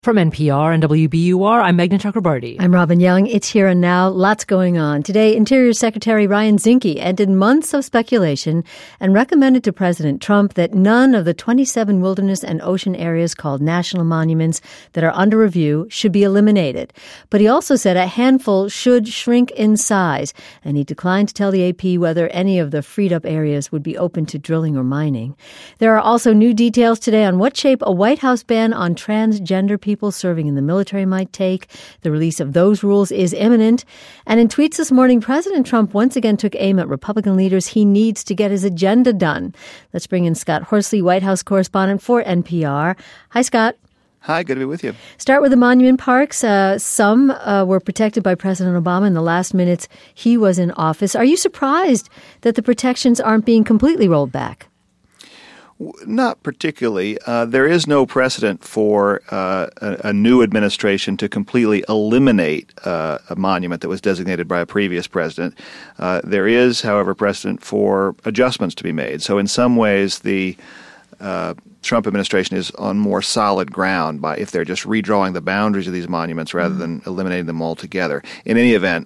From NPR and WBUR, I'm Meghna Chakrabarti. I'm Robin Young. It's Here and Now. Lots going on. Today, Interior Secretary Ryan Zinke ended months of speculation and recommended to President Trump that none of the 27 wilderness and ocean areas called national monuments that are under review should be eliminated. But he also said a handful should shrink in size, and he declined to tell the AP whether any of the freed up areas would be open to drilling or mining. There are also new details today on what shape a White House ban on transgender people serving in the military might take. The release of those rules is imminent. And in tweets this morning, President Trump once again took aim at Republican leaders. He needs to get his agenda done. Let's bring in Scott Horsley, White House correspondent for NPR. Hi, Scott. Hi, good to be with you. Start with the monument parks. Some were protected by President Obama in the last minutes he was in office. Are you surprised that the protections aren't being completely rolled back? Not particularly. There is no precedent for a new administration to completely eliminate a monument that was designated by a previous president. There is, however, precedent for adjustments to be made. So in some ways, the Trump administration is on more solid ground by if they're just redrawing the boundaries of these monuments rather than eliminating them altogether. In any event,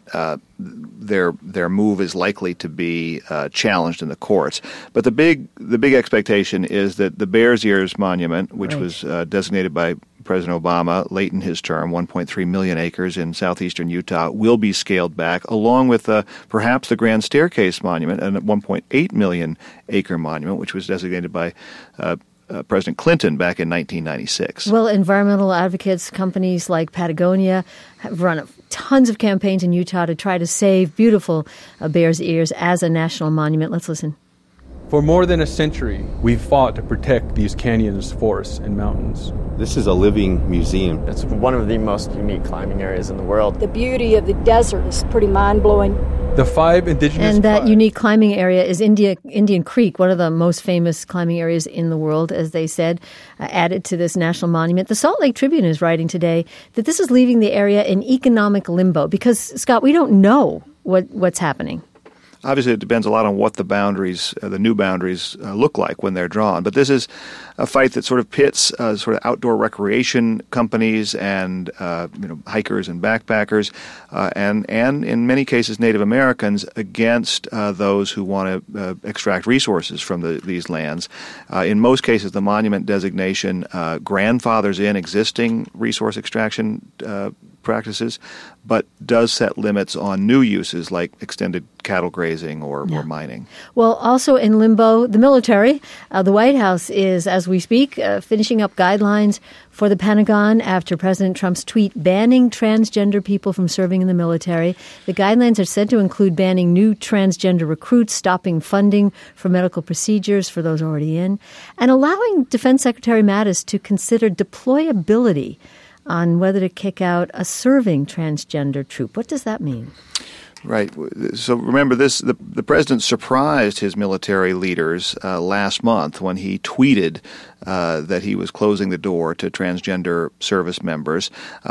their move is likely to be challenged in the courts. But the big expectation is that the Bears Ears Monument, which was designated by President Obama late in his term, 1.3 million acres in southeastern Utah, will be scaled back, along with perhaps the Grand Staircase Monument, a 1.8 million acre monument, which was designated by President Clinton back in 1996. Well, environmental advocates, companies like Patagonia, have run tons of campaigns in Utah to try to save beautiful Bears Ears as a national monument. Let's listen. For more than a century, we've fought to protect these canyons, forests, and mountains. This is a living museum. It's one of the most unique climbing areas in the world. The beauty of the desert is pretty mind-blowing. The 5 indigenous And that unique climbing area is Indian Creek, one of the most famous climbing areas in the world, as they said, added to this national monument. The Salt Lake Tribune is writing today that this is leaving the area in economic limbo because, Scott, we don't know what's happening. Obviously, it depends a lot on what the boundaries, the new boundaries, look like when they're drawn. But this is a fight that sort of pits sort of outdoor recreation companies and hikers and backpackers, and in many cases Native Americans against those who want to extract resources from these lands. In most cases, the monument designation grandfathers in existing resource extraction practices, but does set limits on new uses like extended cattle grazing or mining. Well, also in limbo, the military. The White House is, as we speak, finishing up guidelines for the Pentagon after President Trump's tweet banning transgender people from serving in the military. The guidelines are said to include banning new transgender recruits, stopping funding for medical procedures for those already in, and allowing Defense Secretary Mattis to consider deployability on whether to kick out a serving transgender troop. What does that mean? Right. So remember this, the president surprised his military leaders last month when he tweeted that he was closing the door to transgender service members.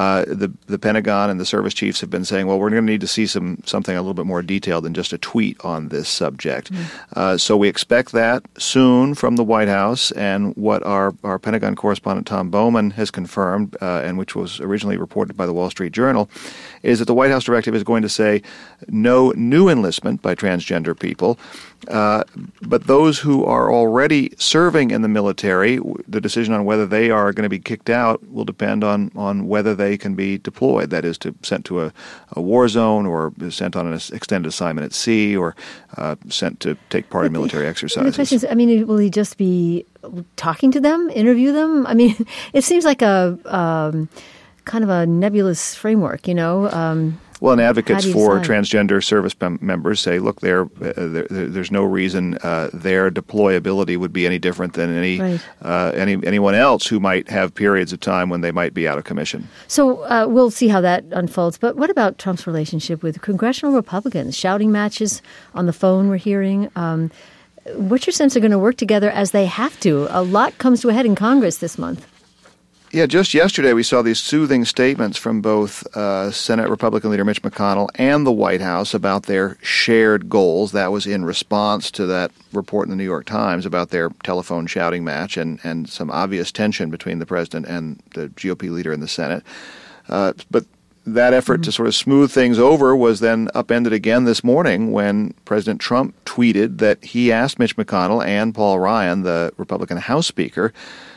The Pentagon and the service chiefs have been saying, well, we're going to need to see something a little bit more detailed than just a tweet on this subject. So we expect that soon from the White House, and what our Pentagon correspondent Tom Bowman has confirmed, and which was originally reported by the Wall Street Journal, is that the White House directive is going to say no new enlistment by transgender people, but those who are already serving in the military, the decision on whether they are going to be kicked out will depend on whether they can be deployed, that is, sent to a war zone or sent on an extended assignment at sea or sent to take part in military exercises. The question is, will he just be talking to them, interview them? I mean, it seems like a kind of a nebulous framework, Well, and advocates for transgender service members say, look, there's no reason their deployability would be any different than anyone else who might have periods of time when they might be out of commission. So we'll see how that unfolds. But what about Trump's relationship with congressional Republicans? Shouting matches on the phone we're hearing. What's your sense they're going to work together as they have to? A lot comes to a head in Congress this month. Yeah, just yesterday we saw these soothing statements from both Senate Republican leader Mitch McConnell and the White House about their shared goals. That was in response to that report in the New York Times about their telephone shouting match and some obvious tension between the president and the GOP leader in the Senate. But that effort to sort of smooth things over was then upended again this morning when President Trump tweeted that he asked Mitch McConnell and Paul Ryan, the Republican House Speaker,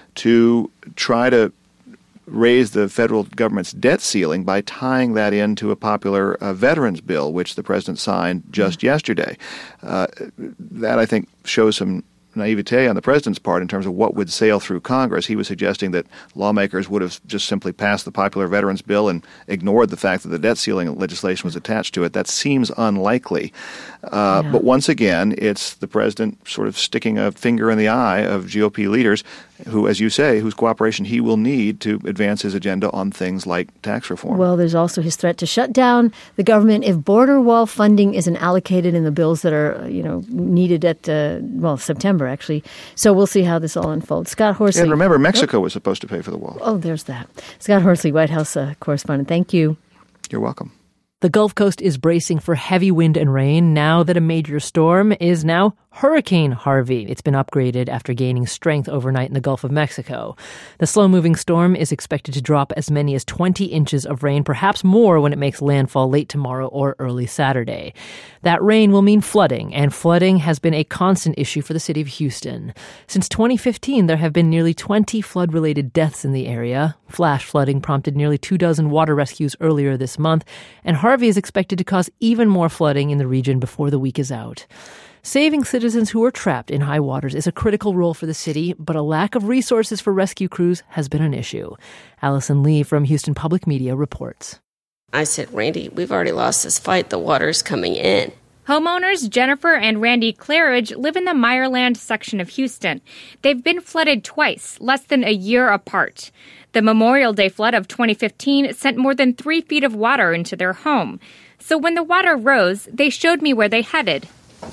to try to raise the federal government's debt ceiling by tying that into a popular veterans bill, which the president signed just yesterday. That, I think, shows some naivete on the president's part in terms of what would sail through Congress. He was suggesting that lawmakers would have just simply passed the popular veterans bill and ignored the fact that the debt ceiling legislation was attached to it. That seems unlikely. But once again, it's the president sort of sticking a finger in the eye of GOP leaders who, as you say, whose cooperation he will need to advance his agenda on things like tax reform. Well, there's also his threat to shut down the government if border wall funding isn't allocated in the bills that are, needed at, September, actually. So we'll see how this all unfolds. Scott Horsley. And remember, Mexico was supposed to pay for the wall. Oh, there's that. Scott Horsley, White House correspondent. Thank you. You're welcome. The Gulf Coast is bracing for heavy wind and rain now that a major storm is now Hurricane Harvey. It's been upgraded after gaining strength overnight in the Gulf of Mexico. The slow-moving storm is expected to drop as many as 20 inches of rain, perhaps more when it makes landfall late tomorrow or early Saturday. That rain will mean flooding, and flooding has been a constant issue for the city of Houston. Since 2015, there have been nearly 20 flood-related deaths in the area. Flash flooding prompted nearly 24 water rescues earlier this month, and Harvey is expected to cause even more flooding in the region before the week is out. Saving citizens who are trapped in high waters is a critical role for the city, but a lack of resources for rescue crews has been an issue. Allison Lee from Houston Public Media reports. I said, Randy, we've already lost this fight. The water's coming in. Homeowners Jennifer and Randy Claridge live in the Meyerland section of Houston. They've been flooded twice, less than a year apart. The Memorial Day flood of 2015 sent more than 3 feet of water into their home. So when the water rose, they showed me where they headed.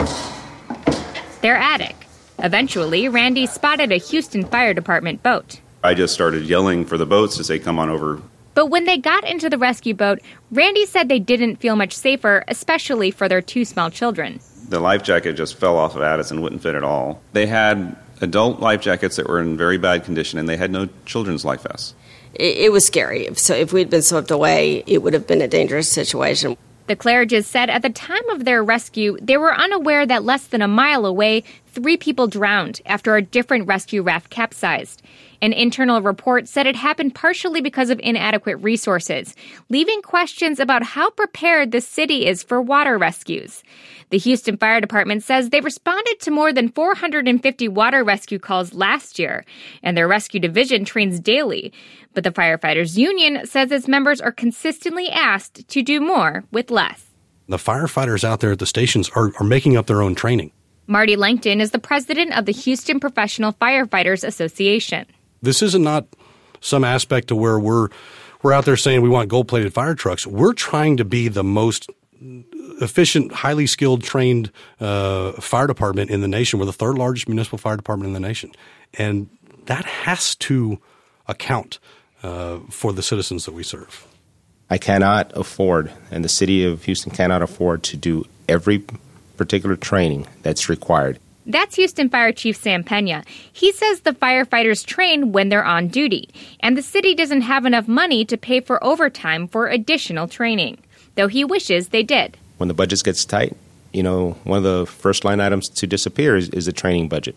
Their attic. Eventually, Randy spotted a Houston Fire Department boat. I just started yelling for the boats to say, come on over. But when they got into the rescue boat, Randy said they didn't feel much safer, especially for their 2 small children. The life jacket just fell off of Addison, wouldn't fit at all. They had adult life jackets that were in very bad condition, and they had no children's life vests. It was scary. So if we'd been swept away, it would have been a dangerous situation. The Claridges said at the time of their rescue, they were unaware that less than a mile away, 3 people drowned after a different rescue raft capsized. An internal report said it happened partially because of inadequate resources, leaving questions about how prepared the city is for water rescues. The Houston Fire Department says they responded to more than 450 water rescue calls last year, and their rescue division trains daily. But the Firefighters Union says its members are consistently asked to do more with less. The firefighters out there at the stations are making up their own training. Marty Langton is the president of the Houston Professional Firefighters Association. This is not some aspect to where we're out there saying we want gold-plated fire trucks. We're trying to be the most efficient, highly skilled, trained fire department in the nation. We're the 3rd largest municipal fire department in the nation. And that has to account for the citizens that we serve. I cannot afford, and the city of Houston cannot afford to do every particular training that's required. That's Houston Fire Chief Sam Pena. He says the firefighters train when they're on duty, and the city doesn't have enough money to pay for overtime for additional training, though he wishes they did. When the budget gets tight, one of the first line items to disappear is the training budget.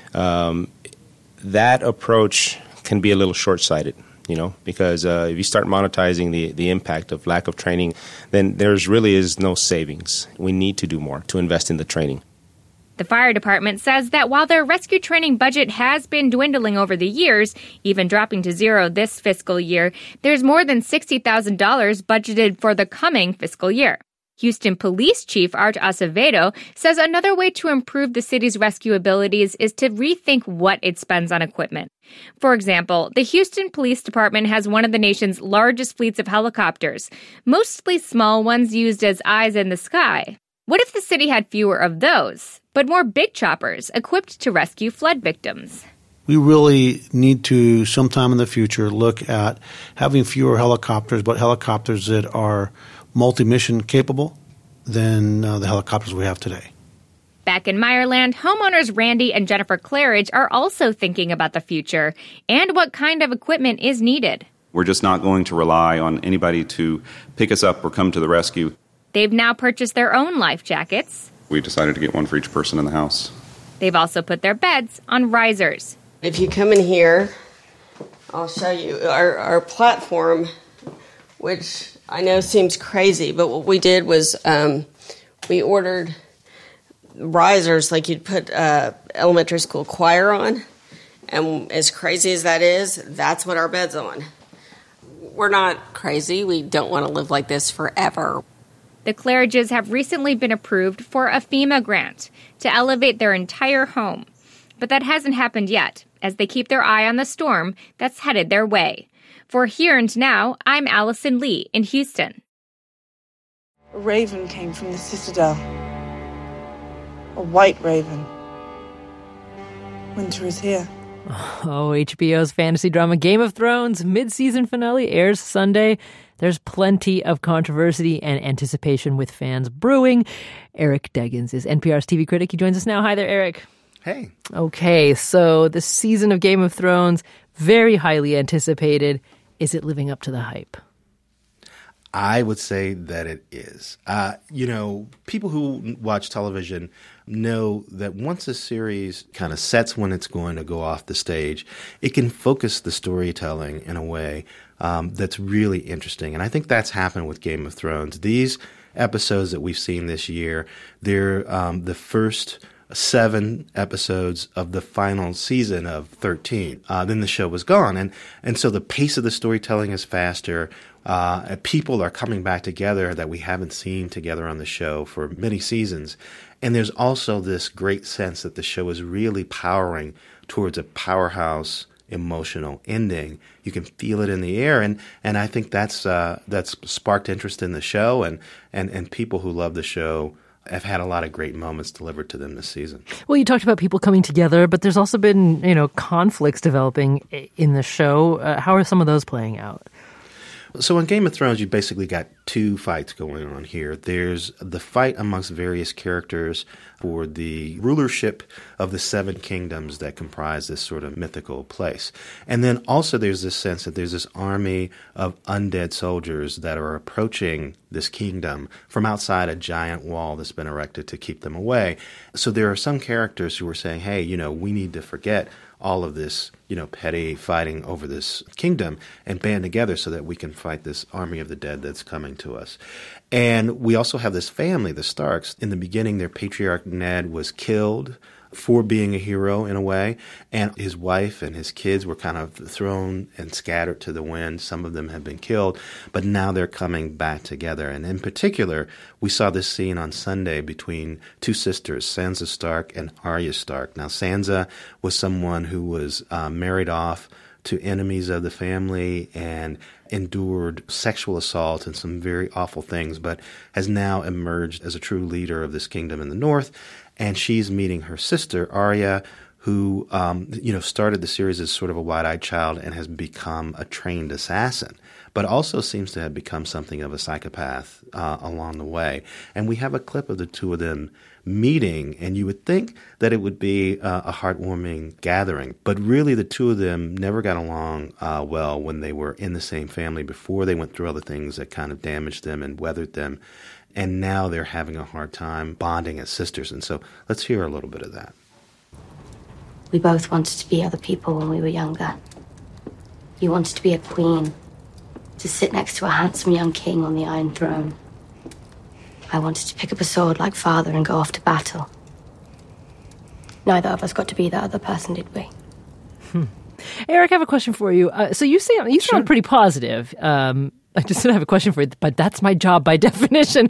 That approach can be a little short-sighted, because if you start monetizing the impact of lack of training, then there's really is no savings. We need to do more to invest in the training. The fire department says that while their rescue training budget has been dwindling over the years, even dropping to zero this fiscal year, there's more than $60,000 budgeted for the coming fiscal year. Houston Police Chief Art Acevedo says another way to improve the city's rescue abilities is to rethink what it spends on equipment. For example, the Houston Police Department has one of the nation's largest fleets of helicopters, mostly small ones used as eyes in the sky. What if the city had fewer of those, but more big choppers equipped to rescue flood victims? We really need to, sometime in the future, look at having fewer helicopters, but helicopters that are multi-mission capable than the helicopters we have today. Back in Meyerland, homeowners Randy and Jennifer Claridge are also thinking about the future and what kind of equipment is needed. We're just not going to rely on anybody to pick us up or come to the rescue. They've now purchased their own life jackets. We decided to get one for each person in the house. They've also put their beds on risers. If you come in here, I'll show you our platform, which I know seems crazy, but what we did was we ordered risers like you'd put elementary school choir on. And as crazy as that is, that's what our bed's on. We're not crazy. We don't want to live like this forever. The Claridges have recently been approved for a FEMA grant to elevate their entire home. But that hasn't happened yet, as they keep their eye on the storm that's headed their way. For Here and Now, I'm Allison Lee in Houston. A raven came from the Citadel. A white raven. Winter is here. Oh, HBO's fantasy drama Game of Thrones mid-season finale airs Sunday. There's plenty of controversy and anticipation with fans brewing. Eric Deggans is NPR's TV critic. He joins us now. Hi there, Eric. Hey. Okay, so the season of Game of Thrones, very highly anticipated. Is it living up to the hype? I would say that it is. People who watch television know that once a series kind of sets when it's going to go off the stage, it can focus the storytelling in a way that's really interesting. And I think that's happened with Game of Thrones. These episodes that we've seen this year, they're the first 7 episodes of the final season of 13. Then the show was gone. And so the pace of the storytelling is faster. People are coming back together that we haven't seen together on the show for many seasons. And there's also this great sense that the show is really powering towards a powerhouse emotional ending. You can feel it in the air, and I think that's sparked interest in the show, and people who love the show have had a lot of great moments delivered to them this season. Well, you talked about people coming together, but there's also been, conflicts developing in the show. How are some of those playing out? So in Game of Thrones, you basically got 2 fights going on here. There's the fight amongst various characters for the rulership of the 7 kingdoms that comprise this sort of mythical place. And then also there's this sense that there's this army of undead soldiers that are approaching this kingdom from outside a giant wall that's been erected to keep them away. So there are some characters who are saying, hey, we need to forget all of this, petty fighting over this kingdom and band together so that we can fight this army of the dead that's coming to us. And we also have this family, the Starks. In the beginning, their patriarch Ned was killed for being a hero in a way, and his wife and his kids were kind of thrown and scattered to the wind. Some of them have been killed, but now they're coming back together. And in particular, we saw this scene on Sunday between 2 sisters, Sansa Stark and Arya Stark. Now, Sansa was someone who was married off to enemies of the family and endured sexual assault and some very awful things, but has now emerged as a true leader of this kingdom in the north. And she's meeting her sister, Arya, who, started the series as sort of a wide-eyed child and has become a trained assassin, but also seems to have become something of a psychopath along the way. And we have a clip of the 2 of them meeting, and you would think that it would be a heartwarming gathering. But really, the 2 of them never got along well when they were in the same family before they went through other things that kind of damaged them and weathered them. And now they're having a hard time bonding as sisters. And so let's hear a little bit of that. We both wanted to be other people when we were younger. You wanted to be a queen, to sit next to a handsome young king on the Iron Throne. I wanted to pick up a sword like father and go off to battle. Neither of us got to be that other person, did we? Eric, I have a question for you. So you sound pretty positive. I just have a question for you, but that's my job by definition.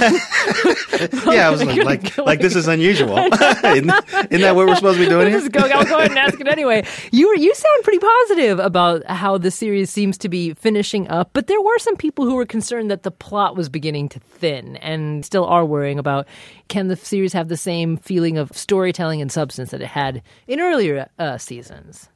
Yeah, I was like this is unusual. Isn't that what we're supposed to be doing here? I'll go ahead and ask it anyway. You sound pretty positive about how the series seems to be finishing up, but there were some people who were concerned that the plot was beginning to thin and still are worrying about, can the series have the same feeling of storytelling and substance that it had in earlier seasons?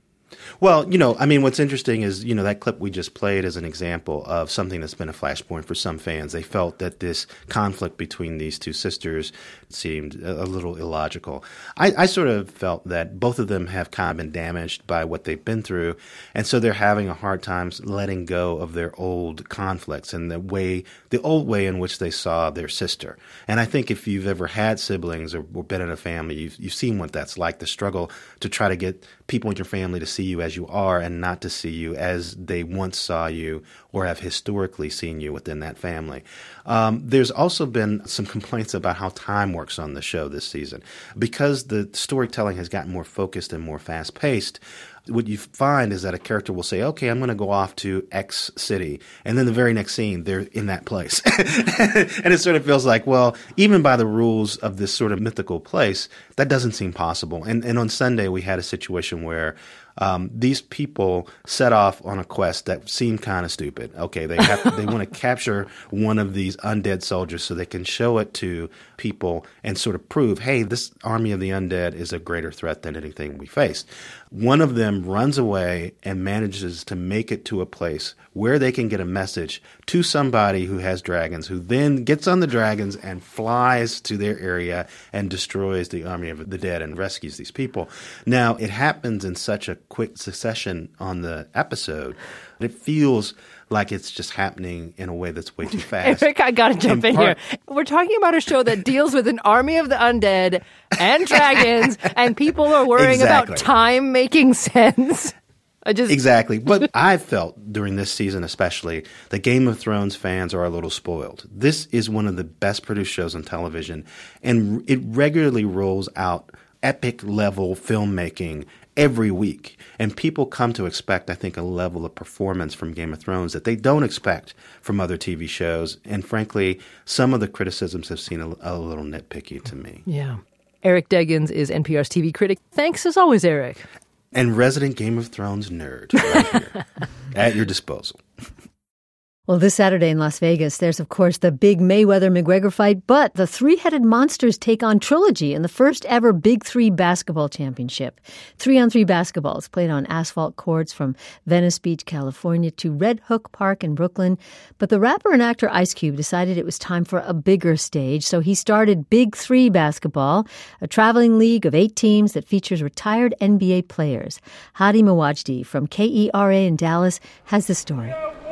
Well, what's interesting is, that clip we just played is an example of something that's been a flashpoint for some fans. They felt that this conflict between these two sisters seemed a little illogical. I sort of felt that both of them have kind of been damaged by what they've been through, and so they're having a hard time letting go of their old conflicts and the old way in which they saw their sister. And I think if you've ever had siblings or been in a family, you've seen what that's like, the struggle to try to get people in your family to see you as you are and not to see you as they once saw you or have historically seen you within that family. There's also been some complaints about how time works on the show this season. Because the storytelling has gotten more focused and more fast-paced, what you find is that a character will say, okay, I'm going to go off to X city. And then the very next scene, they're in that place. And it sort of feels like, well, even by the rules of this sort of mythical place, that doesn't seem possible. And on Sunday, we had a situation where these people set off on a quest that seemed kind of stupid. Okay, they want to capture one of these undead soldiers so they can show it to people and sort of prove, hey, this army of the undead is a greater threat than anything we faced. One of them runs away and manages to make it to a place where they can get a message to somebody who has dragons, who then gets on the dragons and flies to their area and destroys the army of the dead and rescues these people. Now, it happens in such a quick succession on the episode, it feels like it's just happening in a way that's way too fast. Eric, I got to jump in here. We're talking about a show that deals with an army of the undead and dragons, and people are worrying about time making sense. Exactly. But I felt during this season especially that Game of Thrones fans are a little spoiled. This is one of the best produced shows on television, and it regularly rolls out epic level filmmaking every week. And people come to expect, I think, a level of performance from Game of Thrones that they don't expect from other TV shows. And frankly, some of the criticisms have seemed a little nitpicky to me. Yeah. Eric Deggans is NPR's TV critic. Thanks as always, Eric. And resident Game of Thrones nerd right here at your disposal. Well, this Saturday in Las Vegas, there's, of course, the big Mayweather-McGregor fight, but the three-headed monsters take on Trilogy in the first ever Big Three basketball championship. 3-on-3 basketball is played on asphalt courts from Venice Beach, California to Red Hook Park in Brooklyn. But the rapper and actor Ice Cube decided it was time for a bigger stage, so he started Big Three Basketball, a traveling league of 8 teams that features retired NBA players. Hadi Mawajdi from KERA in Dallas has the story.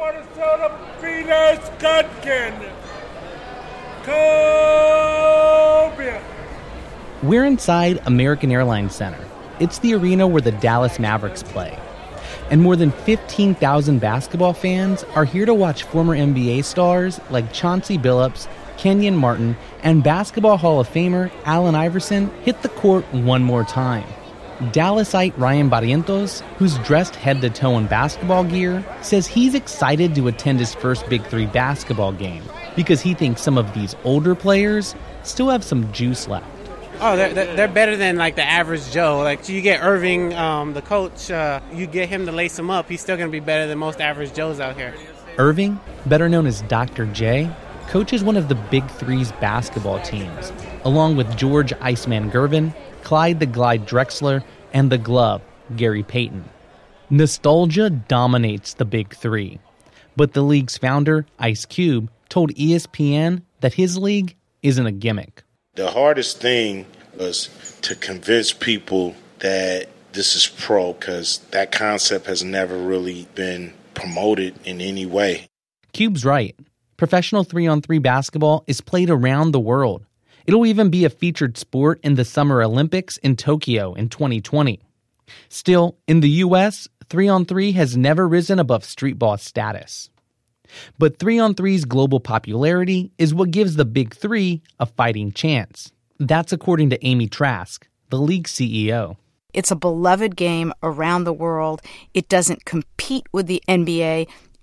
We're inside American Airlines Center. It's the arena where the Dallas Mavericks play. And more than 15,000 basketball fans are here to watch former NBA stars like Chauncey Billups, Kenyon Martin, and Basketball Hall of Famer Allen Iverson hit the court one more time. Dallasite Ryan Barrientos, who's dressed head to toe in basketball gear, says he's excited to attend his first Big Three basketball game because he thinks some of these older players still have some juice left. Oh, they're better than like the average Joe. Like you get Irving, the coach, you get him to lace him up, he's still going to be better than most average Joes out here. Irving, better known as Dr. J, coaches one of the Big Three's basketball teams, along with George Iceman Gervin, Clyde the Glide Drexler, and the Glove, Gary Payton. Nostalgia dominates the Big Three, but the league's founder, Ice Cube, told ESPN that his league isn't a gimmick. The hardest thing was to convince people that this is pro, because that concept has never really been promoted in any way. Cube's right. Professional 3-on-3 basketball is played around the world. It'll even be a featured sport in the Summer Olympics in Tokyo in 2020. Still, in the U.S., 3-on-3 has never risen above street ball status. But 3-on-3's global popularity is what gives the Big Three a fighting chance. That's according to Amy Trask, the league CEO. It's a beloved game around the world. It doesn't compete with the NBA.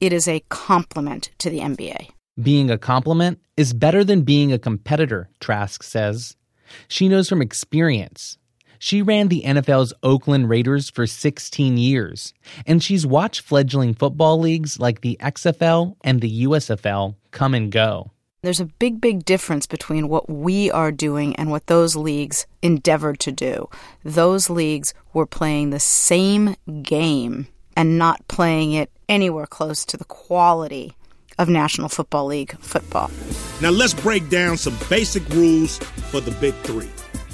it is a complement to the NBA. Being a complement is better than being a competitor, Trask says. She knows from experience. She ran the NFL's Oakland Raiders for 16 years, and she's watched fledgling football leagues like the XFL and the USFL come and go. There's a big, big difference between what we are doing and what those leagues endeavored to do. Those leagues were playing the same game and not playing it anywhere close to the quality of National Football League football. Now let's break down some basic rules for the Big Three.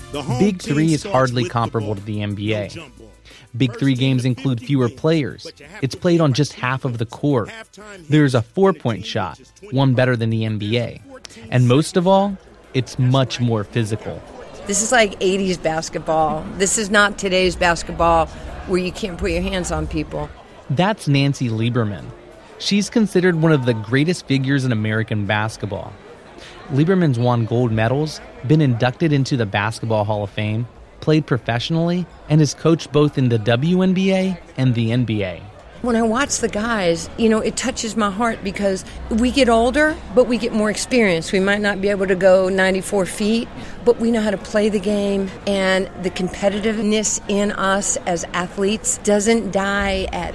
Big Three is hardly comparable to the NBA. Big Three games include fewer players. It's played on just half of the court. There's a 4-point shot, one better than the NBA. And most of all, it's much more physical. This is like 80s basketball. This is not today's basketball where you can't put your hands on people. That's Nancy Lieberman. She's considered one of the greatest figures in American basketball. Lieberman's won gold medals, been inducted into the Basketball Hall of Fame, played professionally, and has coached both in the WNBA and the NBA. When I watch the guys, it touches my heart because we get older, but we get more experience. We might not be able to go 94 feet, but we know how to play the game, and the competitiveness in us as athletes doesn't die at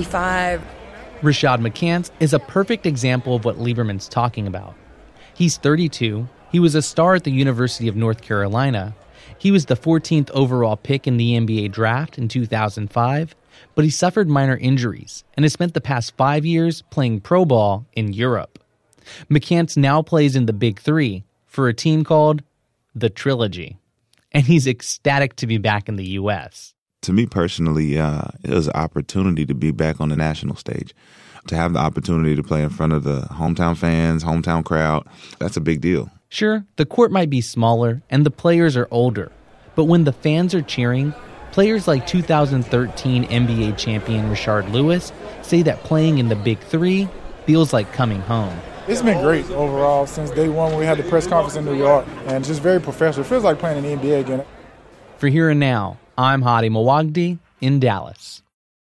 35. Rashad McCants is a perfect example of what Lieberman's talking about. He's 32. He was a star at the University of North Carolina. He was the 14th overall pick in the NBA draft in 2005, but he suffered minor injuries and has spent the past 5 years playing pro ball in Europe. McCants now plays in the Big Three for a team called the Trilogy, and he's ecstatic to be back in the U.S. To me personally, it was an opportunity to be back on the national stage. To have the opportunity to play in front of the hometown fans, hometown crowd, that's a big deal. Sure, the court might be smaller and the players are older, but when the fans are cheering, players like 2013 NBA champion Rashard Lewis say that playing in the Big Three feels like coming home. It's been great overall since day one when we had the press conference in New York, and just very professional. It feels like playing in the NBA again. For Here and Now, I'm Hadi Mawagdi in Dallas.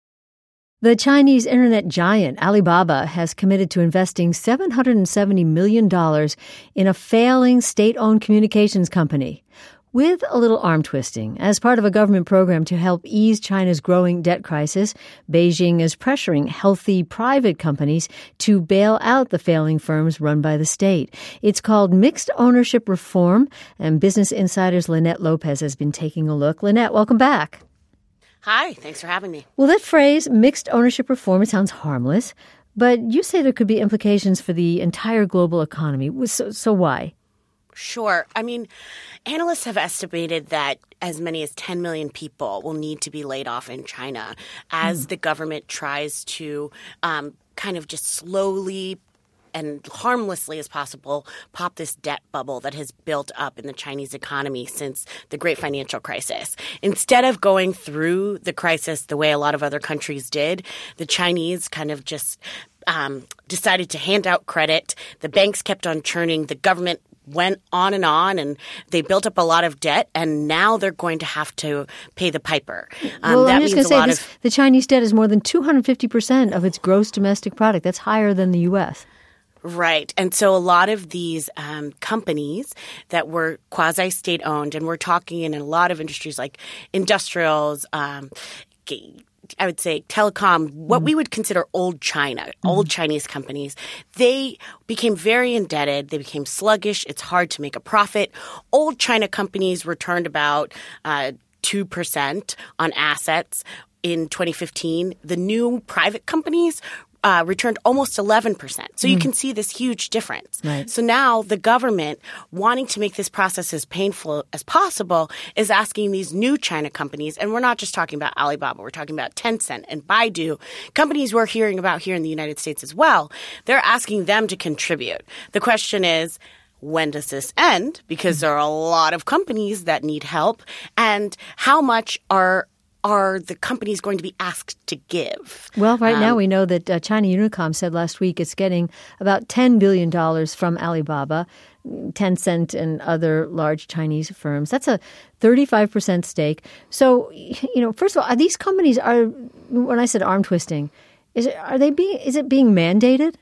The Chinese internet giant Alibaba has committed to investing $770 million in a failing state-owned communications company, with a little arm twisting. As part of a government program to help ease China's growing debt crisis, Beijing is pressuring healthy private companies to bail out the failing firms run by the state. It's called mixed ownership reform, and Business Insider's Lynette Lopez has been taking a look. Lynette, welcome back. Hi, thanks for having me. Well, that phrase, mixed ownership reform, it sounds harmless, but you say there could be implications for the entire global economy. So why? Sure. I mean, analysts have estimated that as many as 10 million people will need to be laid off in China as the government tries to kind of just slowly and harmlessly as possible pop this debt bubble that has built up in the Chinese economy since the great financial crisis. Instead of going through the crisis the way a lot of other countries did, the Chinese kind of just decided to hand out credit. The banks kept on churning. The government went on, and they built up a lot of debt, and now they're going to have to pay the piper. Well, I'm just going to say the Chinese debt is more than 250% of its gross domestic product. That's higher than the U.S. Right. And so a lot of these companies that were quasi-state owned, and we're talking in a lot of industries like industrials, I would say telecom, what we would consider old China, old Chinese companies, they became very indebted. They became sluggish. It's hard to make a profit. Old China companies returned about 2% on assets in 2015. The new private companies returned almost 11%. So you can see this huge difference. Right. So now the government, wanting to make this process as painful as possible, is asking these new China companies, and we're not just talking about Alibaba, we're talking about Tencent and Baidu, companies we're hearing about here in the United States as well. They're asking them to contribute. The question is, when does this end? Because there are a lot of companies that need help, and how much are the companies going to be asked to give? Well, right now we know that China Unicom said last week it's getting about $10 billion from Alibaba, Tencent, and other large Chinese firms. That's a 35% stake. So, first of all, these companies are, when I said arm twisting, Is it being mandated?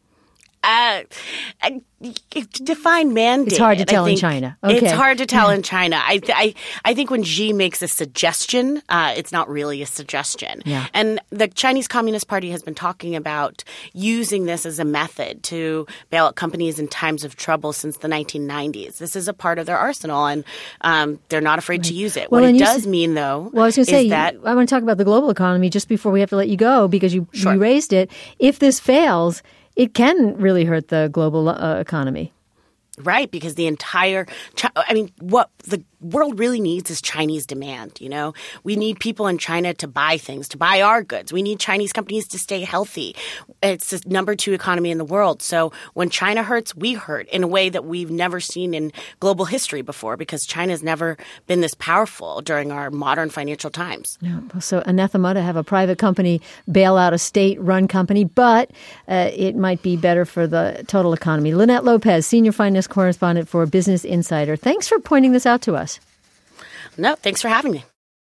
Define mandate. It's hard to tell in China. Okay. It's hard to tell in China. I think when Xi makes a suggestion, it's not really a suggestion. Yeah. And the Chinese Communist Party has been talking about using this as a method to bail out companies in times of trouble since the 1990s. This is a part of their arsenal, and they're not afraid to use it. Well, what it does mean, though, I was going to say, that I want to talk about the global economy just before we have to let you go, because you raised it. If this fails, it can really hurt the global economy. Right, because what the world really needs is Chinese demand, you know? We need people in China to buy things, to buy our goods. We need Chinese companies to stay healthy. It's the number 2 economy in the world. So when China hurts, we hurt in a way that we've never seen in global history before, because China's never been this powerful during our modern financial times. Yeah, so anathema to have a private company bail out a state-run company, but it might be better for the total economy. Lynette Lopez, Senior Finance Correspondent for Business Insider. Thanks for pointing this out to us. No, thanks for having me.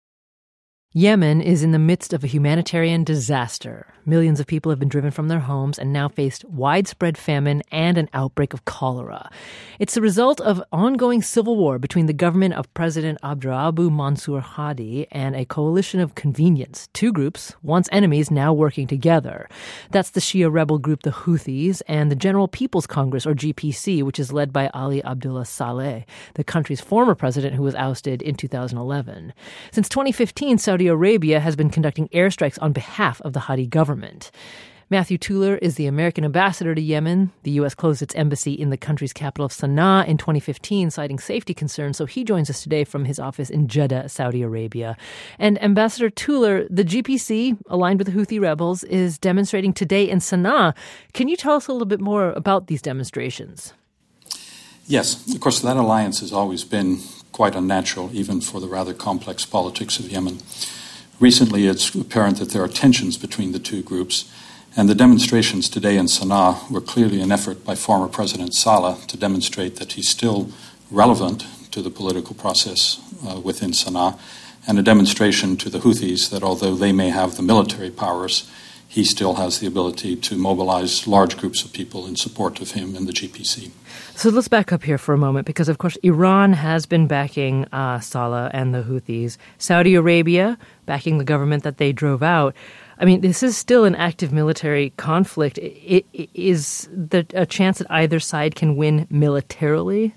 Yemen is in the midst of a humanitarian disaster. Millions of people have been driven from their homes and now face widespread famine and an outbreak of cholera. It's the result of ongoing civil war between the government of President Abdrabbu Mansur Hadi and a coalition of convenience. 2 groups, once enemies, now working together. That's the Shia rebel group, the Houthis, and the General People's Congress, or GPC, which is led by Ali Abdullah Saleh, the country's former president who was ousted in 2011. Since 2015, Saudi Arabia has been conducting airstrikes on behalf of the Hadi government. Matthew Tueller is the American ambassador to Yemen. The U.S. closed its embassy in the country's capital of Sana'a in 2015, citing safety concerns. So he joins us today from his office in Jeddah, Saudi Arabia. And Ambassador Tueller, the GPC, aligned with the Houthi rebels, is demonstrating today in Sana'a. Can you tell us a little bit more about these demonstrations? Yes, of course, that alliance has always been quite unnatural, even for the rather complex politics of Yemen. Recently, it's apparent that there are tensions between the 2 groups, and the demonstrations today in Sana'a were clearly an effort by former President Saleh to demonstrate that he's still relevant to the political process within Sana'a, and a demonstration to the Houthis that although they may have the military powers, he still has the ability to mobilize large groups of people in support of him and the GPC. So let's back up here for a moment, because, of course, Iran has been backing Saleh and the Houthis. Saudi Arabia backing the government that they drove out. I mean, this is still an active military conflict. Is there a chance that either side can win militarily?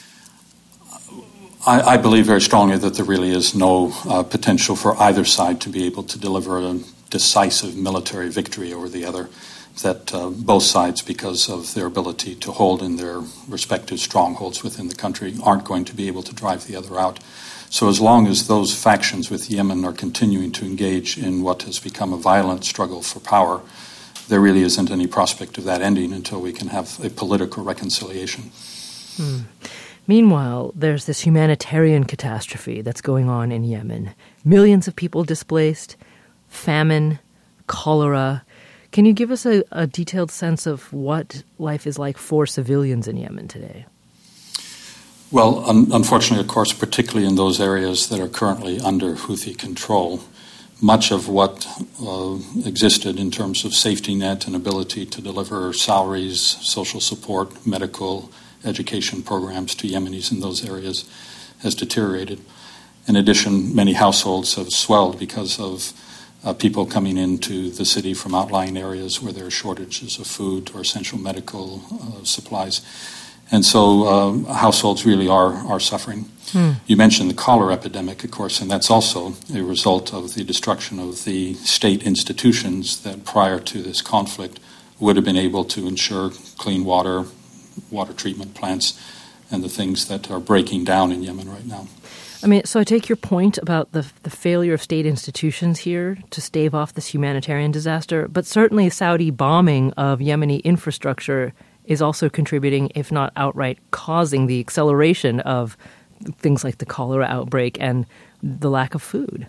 I believe very strongly that there really is no potential for either side to be able to deliver a decisive military victory over the other, that both sides, because of their ability to hold in their respective strongholds within the country, aren't going to be able to drive the other out. So as long as those factions with Yemen are continuing to engage in what has become a violent struggle for power, there really isn't any prospect of that ending until we can have a political reconciliation. Meanwhile, there's this humanitarian catastrophe that's going on in Yemen. Millions of people displaced, famine, cholera. Can you give us a detailed sense of what life is like for civilians in Yemen today? Well, unfortunately, of course, particularly in those areas that are currently under Houthi control, much of what existed in terms of safety net and ability to deliver salaries, social support, medical, education programs to Yemenis in those areas has deteriorated. In addition, many households have swelled because of people coming into the city from outlying areas where there are shortages of food or essential medical supplies. And so households really are suffering. You mentioned the cholera epidemic, of course, and that's also a result of the destruction of the state institutions that prior to this conflict would have been able to ensure clean water, water treatment plants, and the things that are breaking down in Yemen right now. I mean, so I take your point about the failure of state institutions here to stave off this humanitarian disaster, but certainly Saudi bombing of Yemeni infrastructure is also contributing, if not outright causing, the acceleration of things like the cholera outbreak and the lack of food.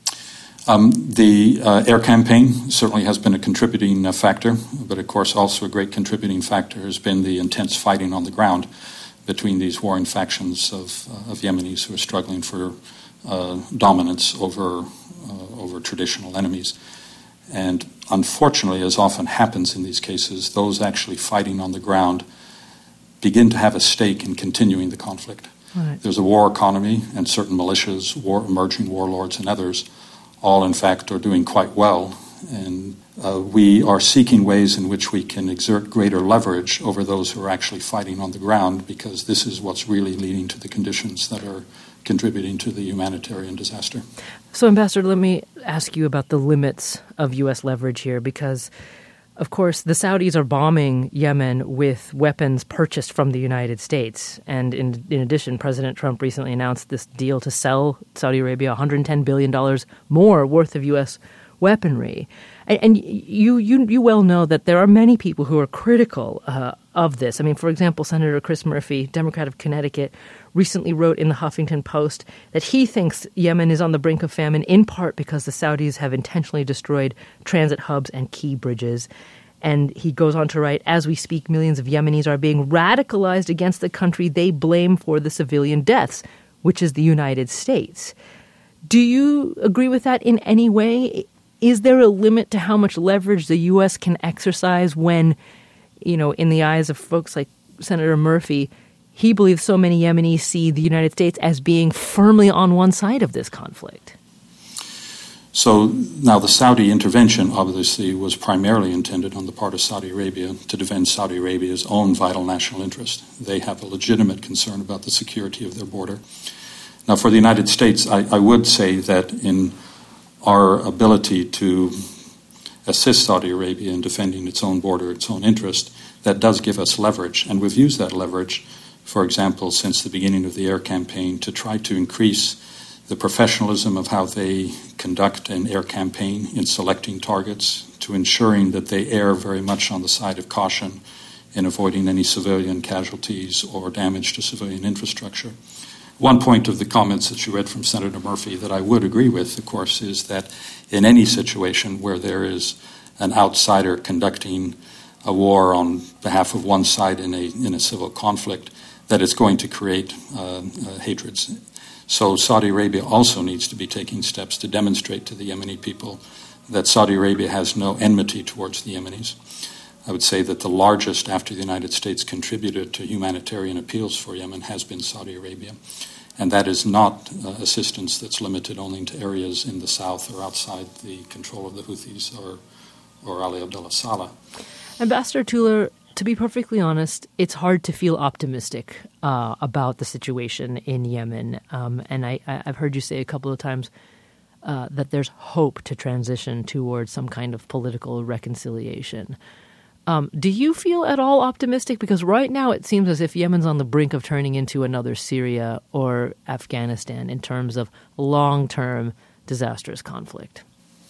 The air campaign certainly has been a contributing factor, but of course also a great contributing factor has been the intense fighting on the ground between these warring factions of Yemenis who are struggling for dominance over traditional enemies. And unfortunately, as often happens in these cases, those actually fighting on the ground begin to have a stake in continuing the conflict. Right. There's a war economy, and certain militias, emerging warlords and others, all in fact are doing quite well. And we are seeking ways in which we can exert greater leverage over those who are actually fighting on the ground, because this is what's really leading to the conditions that are contributing to the humanitarian disaster. So, Ambassador, let me ask you about the limits of U.S. leverage here, because, of course, the Saudis are bombing Yemen with weapons purchased from the United States. And in addition, President Trump recently announced this deal to sell Saudi Arabia $110 billion more worth of U.S. weaponry. And you well know that there are many people who are critical of this. I mean, for example, Senator Chris Murphy, Democrat of Connecticut, recently wrote in the Huffington Post that he thinks Yemen is on the brink of famine in part because the Saudis have intentionally destroyed transit hubs and key bridges. And he goes on to write, as we speak, millions of Yemenis are being radicalized against the country they blame for the civilian deaths, which is the United States. Do you agree with that in any way? Is there a limit to how much leverage the U.S. can exercise when, in the eyes of folks like Senator Murphy, he believes so many Yemenis see the United States as being firmly on one side of this conflict? So now the Saudi intervention obviously was primarily intended on the part of Saudi Arabia to defend Saudi Arabia's own vital national interest. They have a legitimate concern about the security of their border. Now for the United States, I would say that in our ability to assist Saudi Arabia in defending its own border, its own interest, that does give us leverage. And we've used that leverage, for example, since the beginning of the air campaign to try to increase the professionalism of how they conduct an air campaign in selecting targets, to ensuring that they err very much on the side of caution in avoiding any civilian casualties or damage to civilian infrastructure. One point of the comments that you read from Senator Murphy that I would agree with, of course, is that in any situation where there is an outsider conducting a war on behalf of one side in a civil conflict, that it's going to create hatreds. So Saudi Arabia also needs to be taking steps to demonstrate to the Yemeni people that Saudi Arabia has no enmity towards the Yemenis. I would say that the largest, after the United States, contributor to humanitarian appeals for Yemen has been Saudi Arabia. And that is not assistance that's limited only to areas in the south or outside the control of the Houthis or Ali Abdullah Saleh. Ambassador Tuller, to be perfectly honest, it's hard to feel optimistic about the situation in Yemen. And I've heard you say a couple of times that there's hope to transition towards some kind of political reconciliation. Do you feel at all optimistic? Because right now it seems as if Yemen's on the brink of turning into another Syria or Afghanistan in terms of long-term disastrous conflict.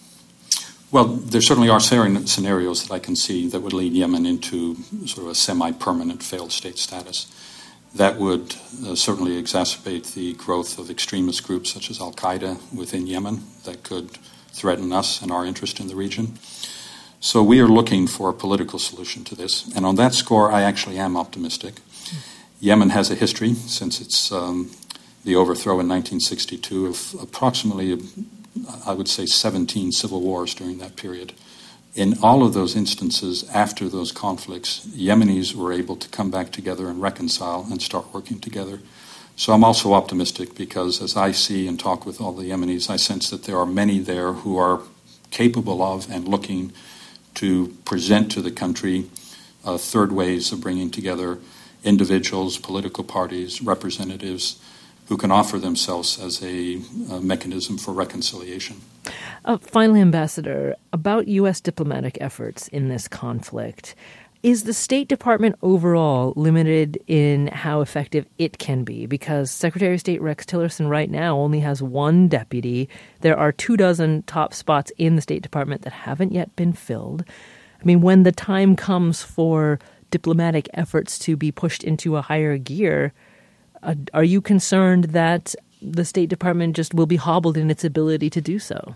Well, there certainly are scenarios that I can see that would lead Yemen into sort of a semi-permanent failed state status. That would certainly exacerbate the growth of extremist groups such as Al-Qaeda within Yemen that could threaten us and our interest in the region. So we are looking for a political solution to this. And on that score, I actually am optimistic. Yemen has a history since its the overthrow in 1962 of approximately, I would say, 17 civil wars during that period. In all of those instances, after those conflicts, Yemenis were able to come back together and reconcile and start working together. So I'm also optimistic because as I see and talk with all the Yemenis, I sense that there are many there who are capable of and looking to present to the country third ways of bringing together individuals, political parties, representatives who can offer themselves as a mechanism for reconciliation. Finally, Ambassador, about U.S. diplomatic efforts in this conflict, is the State Department overall limited in how effective it can be? Because Secretary of State Rex Tillerson right now only has one deputy. There are 24 top spots in the State Department that haven't yet been filled. I mean, when the time comes for diplomatic efforts to be pushed into a higher gear, are you concerned that the State Department just will be hobbled in its ability to do so?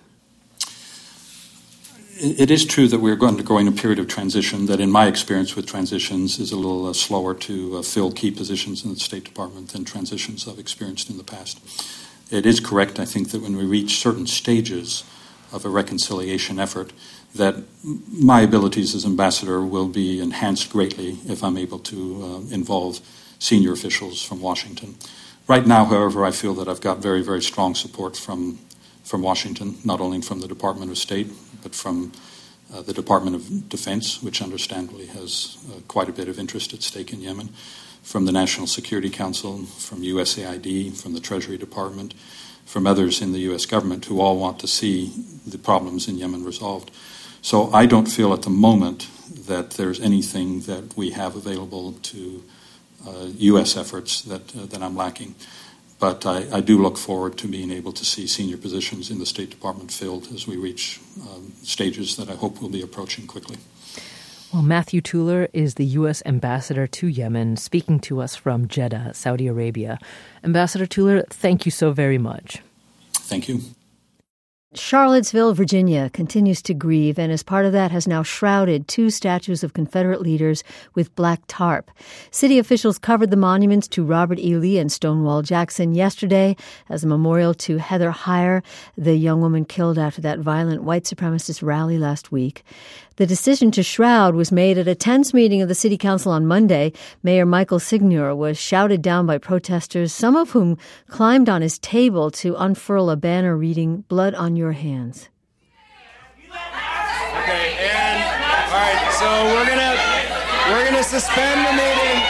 It is true that we're undergoing a period of transition that, in my experience with transitions, is a little slower to fill key positions in the State Department than transitions I've experienced in the past. It is correct, I think, that when we reach certain stages of a reconciliation effort, that my abilities as ambassador will be enhanced greatly if I'm able to involve senior officials from Washington. Right now, however, I feel that I've got very, very strong support from Washington, not only from the Department of State, but from the Department of Defense, which understandably has quite a bit of interest at stake in Yemen, from the National Security Council, from USAID, from the Treasury Department, from others in the U.S. government who all want to see the problems in Yemen resolved. So I don't feel at the moment that there's anything that we have available to U.S. efforts that I'm lacking. But I do look forward to being able to see senior positions in the State Department filled as we reach stages that I hope will be approaching quickly. Well, Matthew Tueller is the U.S. ambassador to Yemen, speaking to us from Jeddah, Saudi Arabia. Ambassador Tueller, thank you so very much. Thank you. Charlottesville, Virginia continues to grieve, and as part of that has now shrouded 2 statues of Confederate leaders with black tarp. City officials covered the monuments to Robert E. Lee and Stonewall Jackson yesterday as a memorial to Heather Heyer, the young woman killed after that violent white supremacist rally last week. The decision to shroud was made at a tense meeting of the City Council on Monday. Mayor Michael Signor was shouted down by protesters, some of whom climbed on his table to unfurl a banner reading, "Blood on your hands." Okay, and all right, so we're gonna suspend the meeting.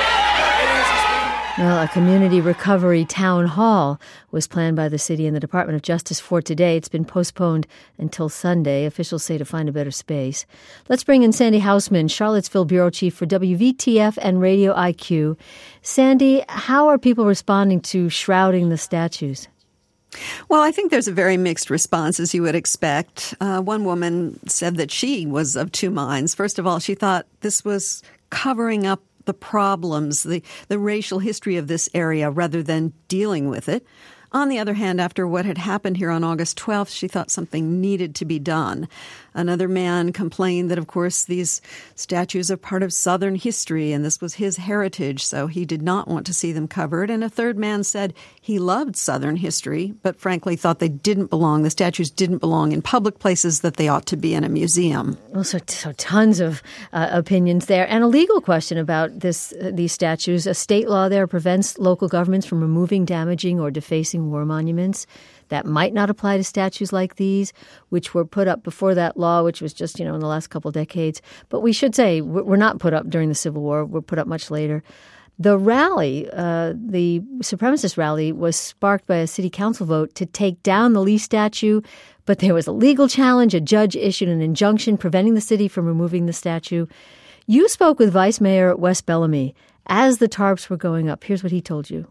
Well, a community recovery town hall was planned by the city and the Department of Justice for today. It's been postponed until Sunday. Officials say to find a better space. Let's bring in Sandy Hausman, Charlottesville bureau chief for WVTF and Radio IQ. Sandy, how are people responding to shrouding the statues? Well, I think there's a very mixed response, as you would expect. One woman said that she was of two minds. First of all, she thought this was covering up the problems, the racial history of this area, rather than dealing with it. On the other hand, after what had happened here on August 12th, she thought something needed to be done. Another man complained that, of course, these statues are part of Southern history, and this was his heritage, so he did not want to see them covered. And a third man said he loved Southern history, but frankly thought they didn't belong. The statues didn't belong in public places, that they ought to be in a museum. Well, so tons of opinions there. And a legal question about these statues. A state law there prevents local governments from removing, damaging, or defacing war monuments. That might not apply to statues like these, which were put up before that law, which was just, in the last couple decades. But we should say we're not put up during the Civil War. We're put up much later. The rally, the supremacist rally, was sparked by a city council vote to take down the Lee statue, but there was a legal challenge. A judge issued an injunction preventing the city from removing the statue. You spoke with Vice Mayor Wes Bellamy as the tarps were going up. Here's what he told you.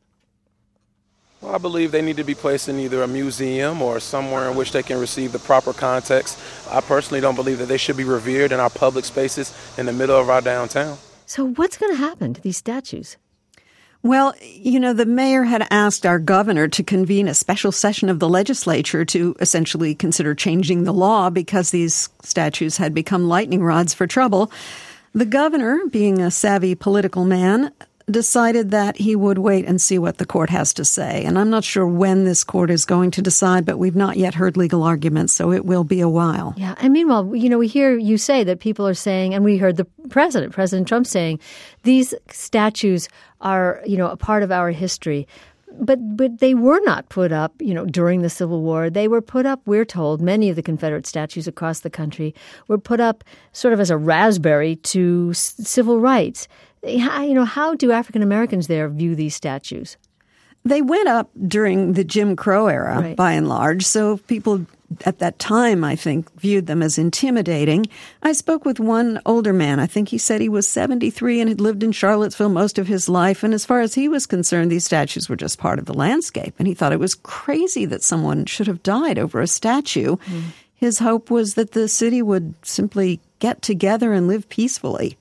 Well, I believe they need to be placed in either a museum or somewhere in which they can receive the proper context. I personally don't believe that they should be revered in our public spaces in the middle of our downtown. So what's going to happen to these statues? Well, the mayor had asked our governor to convene a special session of the legislature to essentially consider changing the law because these statues had become lightning rods for trouble. The governor, being a savvy political man, decided that he would wait and see what the court has to say. And I'm not sure when this court is going to decide, but we've not yet heard legal arguments, so it will be a while. Yeah, and meanwhile, we hear you say that people are saying, and we heard the President Trump saying, these statues are, a part of our history. But they were not put up, during the Civil War. They were put up, we're told, many of the Confederate statues across the country were put up sort of as a raspberry to civil rights. How do African Americans there view these statues? They went up during the Jim Crow era, right, by and large, so people at that time, I think, viewed them as intimidating. I spoke with one older man. I think he said he was 73 and had lived in Charlottesville most of his life, and as far as he was concerned, these statues were just part of the landscape, and he thought it was crazy that someone should have died over a statue. His hope was that the city would simply get together and live peacefully.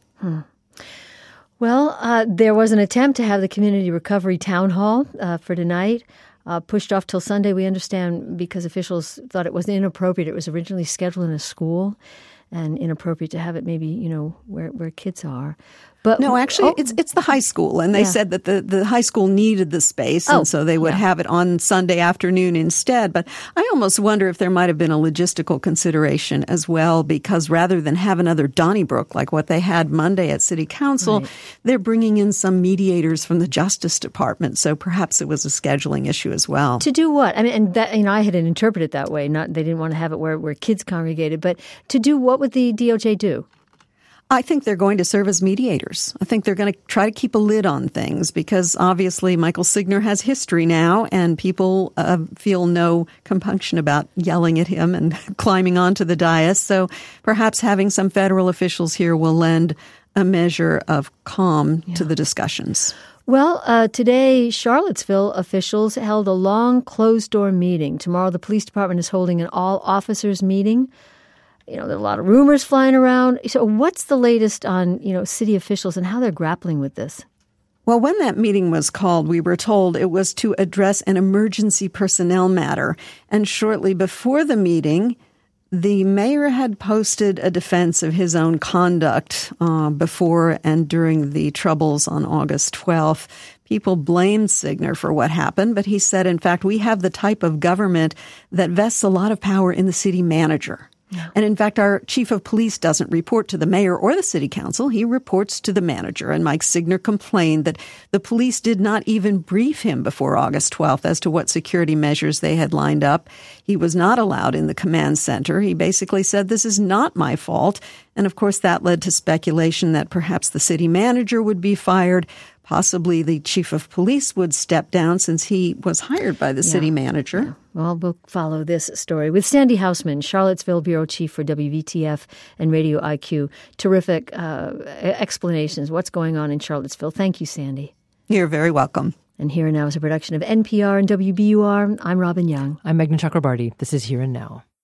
Well, there was an attempt to have the Community Recovery Town Hall for tonight, pushed off till Sunday, we understand, because officials thought it was inappropriate. It was originally scheduled in a school. and inappropriate to have it maybe, where kids are. But no, actually, it's the high school, and they said that the high school needed the space, and so they would have it on Sunday afternoon instead. But I almost wonder if there might have been a logistical consideration as well, because rather than have another Donnybrook like what they had Monday at City Council, they're bringing in some mediators from the Justice Department. So perhaps it was a scheduling issue as well. To do what? I mean, and that, I had interpreted it that way. Not they didn't want to have it where kids congregated, but to do what would the DOJ do? I think they're going to serve as mediators. I think they're going to try to keep a lid on things because obviously Michael Signer has history now and people feel no compunction about yelling at him and climbing onto the dais. So perhaps having some federal officials here will lend a measure of calm to the discussions. Well, today, Charlottesville officials held a long closed-door meeting. Tomorrow, the police department is holding an all-officers meeting. There are a lot of rumors flying around. So what's the latest on, city officials and how they're grappling with this? Well, when that meeting was called, we were told it was to address an emergency personnel matter. And shortly before the meeting, the mayor had posted a defense of his own conduct before and during the troubles on August 12th. People blamed Signer for what happened, but he said, in fact, we have the type of government that vests a lot of power in the city manager. Yeah. And in fact, our chief of police doesn't report to the mayor or the city council. He reports to the manager. And Mike Signer complained that the police did not even brief him before August 12th as to what security measures they had lined up. He was not allowed in the command center. He basically said, this is not my fault. And of course, that led to speculation that perhaps the city manager would be fired. Possibly the chief of police would step down since he was hired by the city manager. Yeah. Well, we'll follow this story with Sandy Hausman, Charlottesville bureau chief for WVTF and Radio IQ. Terrific explanations. What's going on in Charlottesville? Thank you, Sandy. You're very welcome. And Here and Now is a production of NPR and WBUR. I'm Robin Young. I'm Meghna Chakrabarti. This is Here and Now.